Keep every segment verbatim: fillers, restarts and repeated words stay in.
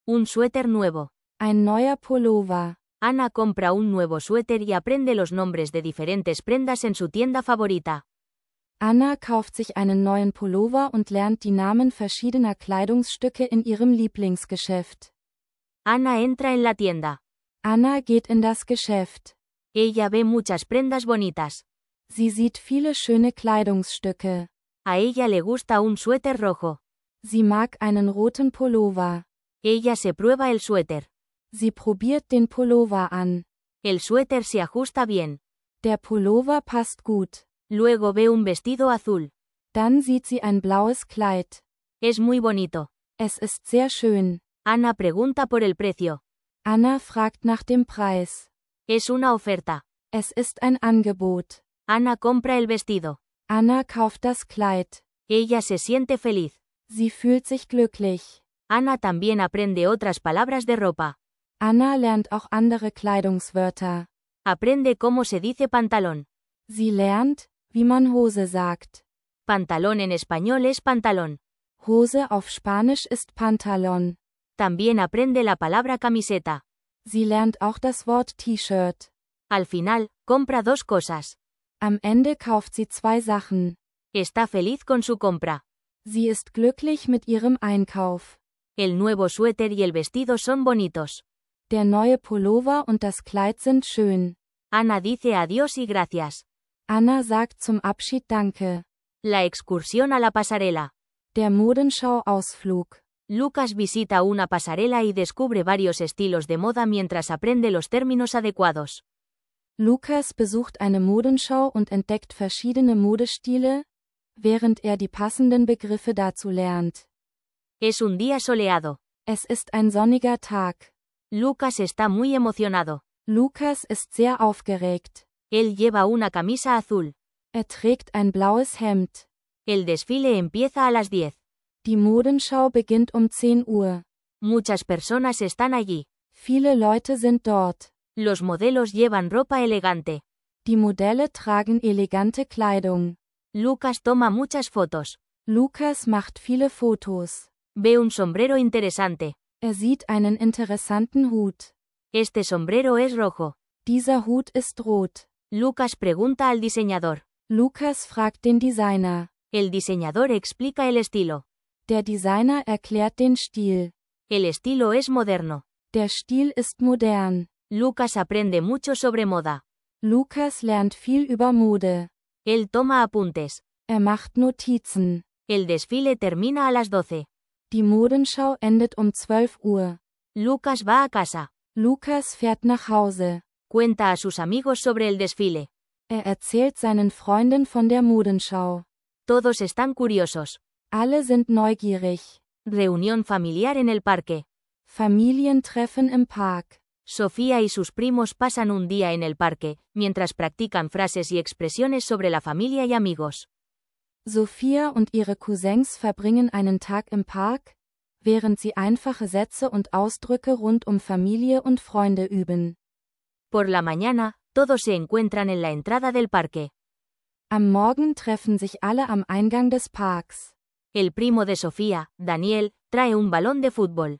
Un suéter nuevo. Ein neuer Pullover. Ana compra un nuevo suéter y aprende los nombres de diferentes prendas en su tienda favorita. Anna kauft sich einen neuen Pullover und lernt die Namen verschiedener Kleidungsstücke in ihrem Lieblingsgeschäft. Ana entra en la tienda. Anna geht in das Geschäft. Ella ve muchas prendas bonitas. Sie sieht viele schöne Kleidungsstücke. A ella le gusta un suéter rojo. Sie mag einen roten Pullover. Ella se prueba el suéter. Sie probiert den Pullover an. El suéter se ajusta bien. Der Pullover passt gut. Luego ve un vestido azul. Dann sieht sie ein blaues Kleid. Es muy bonito. Es ist sehr schön. Ana pregunta por el precio. Anna fragt nach dem Preis. Es una oferta. Es ist ein Angebot. Ana compra el vestido. Anna kauft das Kleid. Ella se siente feliz. Sie fühlt sich glücklich. Ana también aprende otras palabras de ropa. Anna lernt auch andere Kleidungswörter. Aprende cómo se dice pantalón. Sie lernt, wie man Hose sagt. Pantalón en español es pantalón. Hose auf Spanisch ist Pantalón. También aprende la palabra camiseta. Sie lernt auch das Wort T-Shirt. Al final, compra dos cosas. Am Ende kauft sie zwei Sachen. Está feliz con su compra. Sie ist glücklich mit ihrem Einkauf. El nuevo suéter y el vestido son bonitos. Der neue Pullover und das Kleid sind schön. Ana dice adiós y gracias. Anna sagt zum Abschied Danke. La excursión a la pasarela. Der Modenschau-Ausflug. Lucas visita una pasarela y descubre varios estilos de moda mientras aprende los términos adecuados. Lukas besucht eine Modenschau und entdeckt verschiedene Modestile, während er die passenden Begriffe dazu lernt. Es un día soleado. Es ist ein sonniger Tag. Lucas está muy emocionado. Lukas ist sehr aufgeregt. Él lleva una camisa azul. Er trägt ein blaues Hemd. El desfile empieza a las diez. Die Modenschau beginnt um zehn Uhr. Muchas personas están allí. Viele Leute sind dort. Los modelos llevan ropa elegante. Die Modelle tragen elegante Kleidung. Lucas toma muchas fotos. Lukas macht viele Fotos. Ve un sombrero interesante. Er sieht einen interessanten Hut. Este sombrero es rojo. Dieser Hut ist rot. Lucas pregunta al diseñador. Lucas fragt den Designer. El diseñador explica el estilo. Der Designer erklärt den Stil. El estilo es moderno. Der Stil ist modern. Lucas aprende mucho sobre moda. Lucas lernt viel über Mode. Él toma apuntes. Er macht Notizen. El desfile termina a las doce. Die Modenschau endet um zwölf Uhr. Lucas va a casa. Lucas fährt nach Hause. Cuenta a sus amigos sobre el desfile. Er erzählt seinen Freunden von der Modenschau. Todos están curiosos. Alle sind neugierig. Reunión familiar en el parque. Familientreffen im Park. Sofía y sus primos pasan un día en el parque, mientras practican frases y expresiones sobre la familia y amigos. Sophia und ihre Cousins verbringen einen Tag im Park, während sie einfache Sätze und Ausdrücke rund um Familie und Freunde üben. Por la mañana, todos se encuentran en la entrada del parque. Am Morgen treffen sich alle am Eingang des Parks. El primo de Sofía, Daniel, trae un balón de fútbol.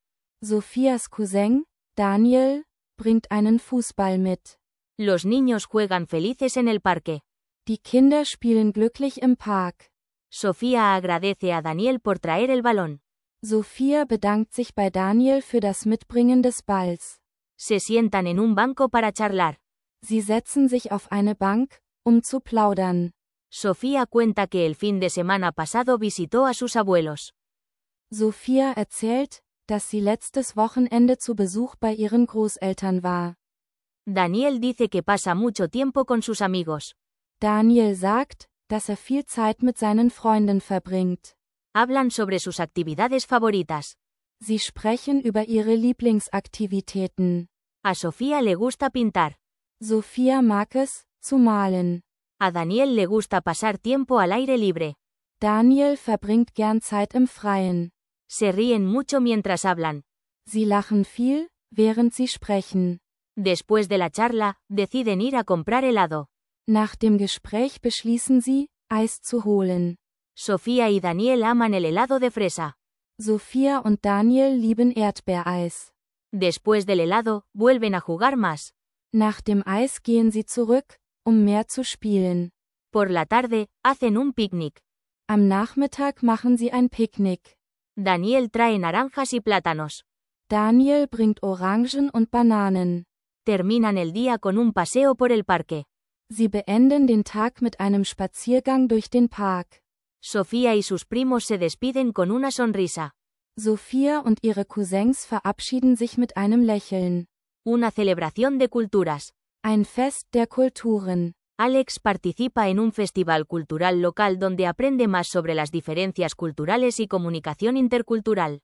Sophias Cousin, Daniel, bringt einen Fußball mit. Los niños juegan felices en el parque. Die Kinder spielen glücklich im Park. Sofía agradece a Daniel por traer el balón. Sophia bedankt sich bei Daniel für das Mitbringen des Balls. Se sientan en un banco para charlar. Sie setzen sich auf eine Bank, um zu plaudern. Sofía cuenta que el fin de semana pasado visitó a sus abuelos. Sophia erzählt, dass sie letztes Wochenende zu Besuch bei ihren Großeltern war. Daniel dice que pasa mucho tiempo con sus amigos. Daniel sagt, dass er viel Zeit mit seinen Freunden verbringt. Hablan sobre sus actividades favoritas. Sie sprechen über ihre Lieblingsaktivitäten. A Sofía le gusta pintar. Sophia mag es, zu malen. A Daniel le gusta pasar tiempo al aire libre. Daniel verbringt gern Zeit im Freien. Se ríen mucho mientras hablan. Sie lachen viel, während sie sprechen. Después de la charla, deciden ir a comprar helado. Nach dem Gespräch beschließen sie, Eis zu holen. Sofía y Daniel aman el helado de fresa. Sophia und Daniel lieben Erdbeereis. Después del helado, vuelven a jugar más. Nach dem Eis gehen sie zurück, um mehr zu spielen. Por la tarde, hacen un picnic. Am Nachmittag machen sie ein Picknick. Daniel trae naranjas y plátanos. Daniel bringt Orangen und Bananen. Terminan el día con un paseo por el parque. Sie beenden den Tag mit einem Spaziergang durch den Park. Sofía y sus primos se despiden con una sonrisa. Sophia und ihre Cousins verabschieden sich mit einem Lächeln. Una celebración de culturas. Ein Fest der Kulturen. Alex participa en un festival cultural local donde aprende más sobre las diferencias culturales y comunicación intercultural.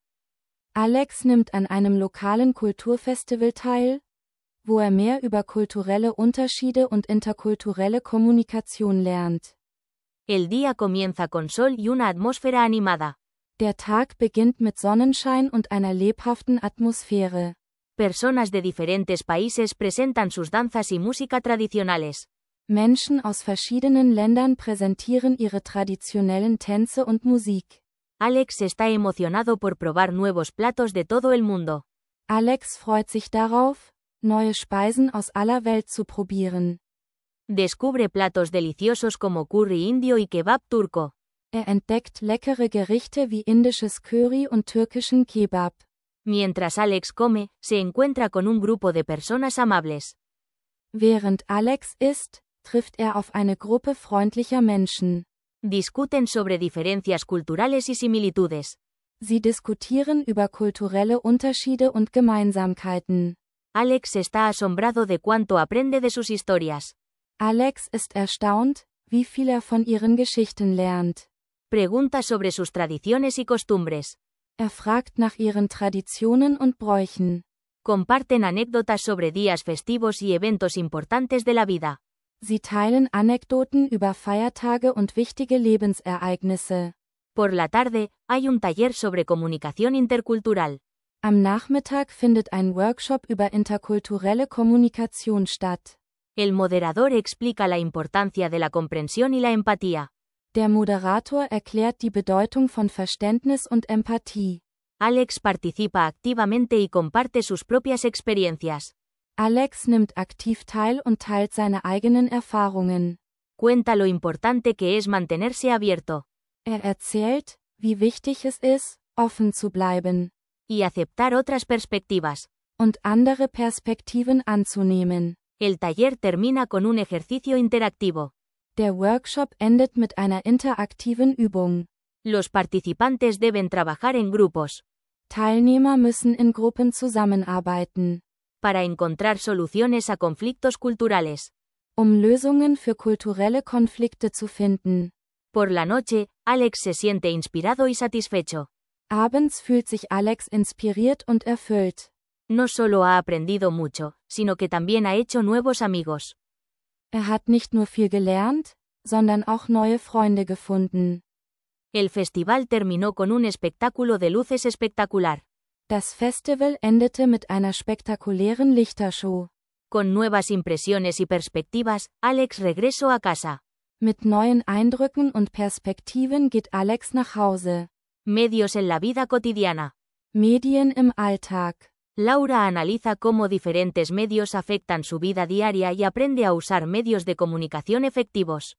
Alex nimmt an einem lokalen Kulturfestival teil, wo er mehr über kulturelle Unterschiede und interkulturelle Kommunikation lernt. El día comienza con sol y una atmósfera animada. Der Tag beginnt mit Sonnenschein und einer lebhaften Atmosphäre. Personas de diferentes países presentan sus danzas y música tradicionales. Menschen aus verschiedenen Ländern präsentieren ihre traditionellen Tänze und Musik. Alex está emocionado por probar nuevos platos de todo el mundo. Alex freut sich darauf, neue Speisen aus aller Welt zu probieren. Descubre platos deliciosos como curry indio y kebab turco. Er entdeckt leckere Gerichte wie indisches Curry und türkischen Kebab. Mientras Alex come, se encuentra con un grupo de personas amables. Während Alex isst, trifft er auf eine Gruppe freundlicher Menschen. Discuten sobre diferencias culturales y similitudes. Sie diskutieren über kulturelle Unterschiede und Gemeinsamkeiten. Alex está asombrado de cuánto aprende de sus historias. Alex ist erstaunt, wie viel er von ihren Geschichten lernt. Pregunta sobre sus tradiciones y costumbres. Er fragt nach ihren Traditionen und Bräuchen. Comparten anécdotas sobre días festivos y eventos importantes de la vida. Sie teilen Anekdoten über Feiertage und wichtige Lebensereignisse. Por la tarde, hay un taller sobre comunicación intercultural. Am Nachmittag findet ein Workshop über interkulturelle Kommunikation statt. El moderador explica la importancia de la comprensión y la empatía. Der Moderator erklärt die Bedeutung von Verständnis und Empathie. Alex participa activamente y comparte sus propias experiencias. Alex nimmt aktiv teil und teilt seine eigenen Erfahrungen. Cuenta lo importante que es mantenerse abierto. Er erzählt, wie wichtig es ist, offen zu bleiben. Y aceptar otras perspectivas. Und andere Perspektiven anzunehmen. El taller termina con un ejercicio interactivo. Der Workshop endet mit einer interaktiven Übung. Los participantes deben trabajar en grupos. Teilnehmer müssen in Gruppen zusammenarbeiten. Para encontrar soluciones a conflictos culturales. Um Lösungen für kulturelle Konflikte zu finden. Por la noche, Alex se siente inspirado y satisfecho. Abends fühlt sich Alex inspiriert und erfüllt. No solo ha aprendido mucho, sino que también ha hecho nuevos amigos. Er hat nicht nur viel gelernt, sondern auch neue Freunde gefunden. El festival terminó con un espectáculo de luces espectacular. Das Festival endete mit einer spektakulären Lichtershow. Con nuevas impresiones y perspectivas, Alex regresó a casa. Mit neuen Eindrücken und Perspektiven geht Alex nach Hause. Medios en la vida cotidiana. Medien im Alltag. Laura analiza cómo diferentes medios afectan su vida diaria y aprende a usar medios de comunicación efectivos.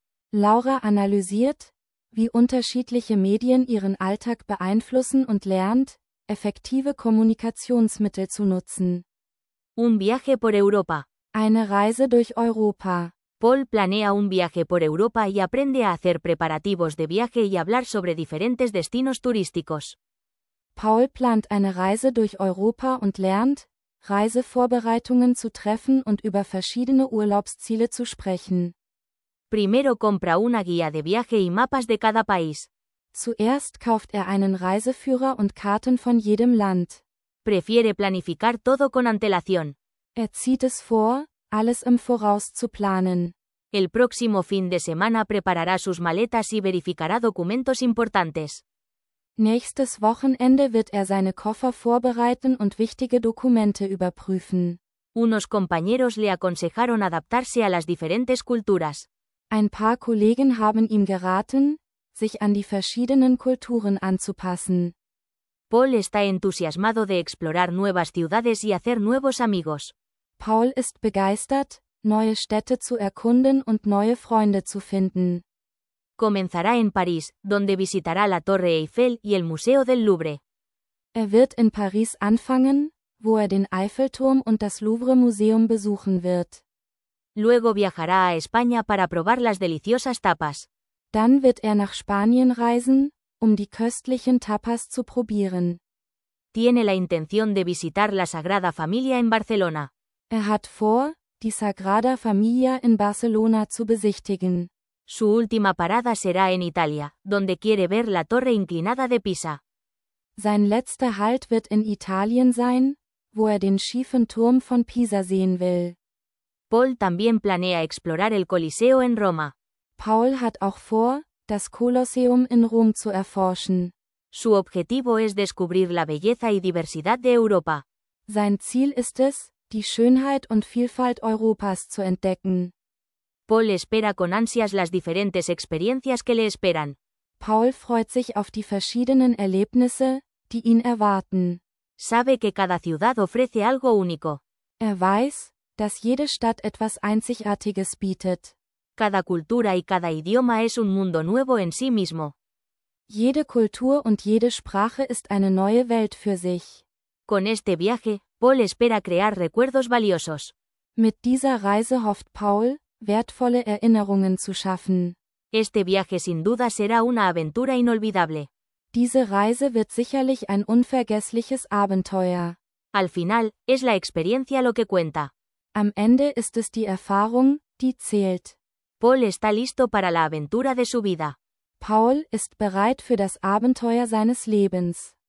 Laura analysiert, wie unterschiedliche Medien ihren Alltag beeinflussen und lernt, effektive Kommunikationsmittel zu nutzen. Un viaje por Europa. Eine Reise durch Europa. Paul planea un viaje por Europa y aprende a hacer preparativos de viaje y hablar sobre diferentes destinos turísticos. Paul plant eine Reise durch Europa und lernt, Reisevorbereitungen zu treffen und über verschiedene Urlaubsziele zu sprechen. Primero compra una guía de viaje y mapas de cada país. Zuerst kauft er einen Reiseführer und Karten von jedem Land. Prefiere planificar todo con antelación. Er zieht es vor, alles im Voraus zu planen. El próximo fin de semana preparará sus maletas y verificará documentos importantes. Nächstes Wochenende wird er seine Koffer vorbereiten und wichtige Dokumente überprüfen. Unos compañeros le aconsejaron adaptarse a las diferentes culturas. Ein paar Kollegen haben ihm geraten, sich an die verschiedenen Kulturen anzupassen. Paul está entusiasmado de explorar nuevas ciudades y hacer nuevos amigos. Paul ist begeistert, neue Städte zu erkunden und neue Freunde zu finden. Comenzará en París, donde visitará la Torre Eiffel y el Museo del Louvre. Er wird in Paris anfangen, wo er den Eiffelturm und das Louvre-Museum besuchen wird. Luego viajará a España para probar las deliciosas tapas. Dann wird er nach Spanien reisen, um die köstlichen Tapas zu probieren. Tiene la intención de visitar la Sagrada Familia en Barcelona. Er hat vor, die Sagrada Familia in Barcelona zu besichtigen. Su última parada será en Italia, donde quiere ver la Torre Inclinada de Pisa. Sein letzter Halt wird in Italien sein, wo er den schiefen Turm von Pisa sehen will. Paul también planea explorar el Coliseo en Roma. Paul hat auch vor, das Kolosseum in Rom zu erforschen. Su objetivo es descubrir la belleza y diversidad de Europa. Sein Ziel ist es, die Schönheit und Vielfalt Europas zu entdecken. Paul espera con ansias las diferentes experiencias que le esperan. Paul freut sich auf die verschiedenen Erlebnisse, die ihn erwarten. Sabe que cada ciudad ofrece algo único. Er weiß, dass jede Stadt etwas Einzigartiges bietet. Cada cultura y cada idioma es un mundo nuevo en sí mismo. Jede Kultur und jede Sprache ist eine neue Welt für sich. Con este viaje, Paul espera crear recuerdos valiosos. Mit dieser Reise hofft Paul, wertvolle Erinnerungen zu schaffen. Este viaje sin duda será una aventura inolvidable. Diese Reise wird sicherlich ein unvergessliches Abenteuer. Al final, es la experiencia lo que cuenta. Am Ende ist es die Erfahrung, die zählt. Paul está listo para la aventura de su vida. Paul ist bereit für das Abenteuer seines Lebens.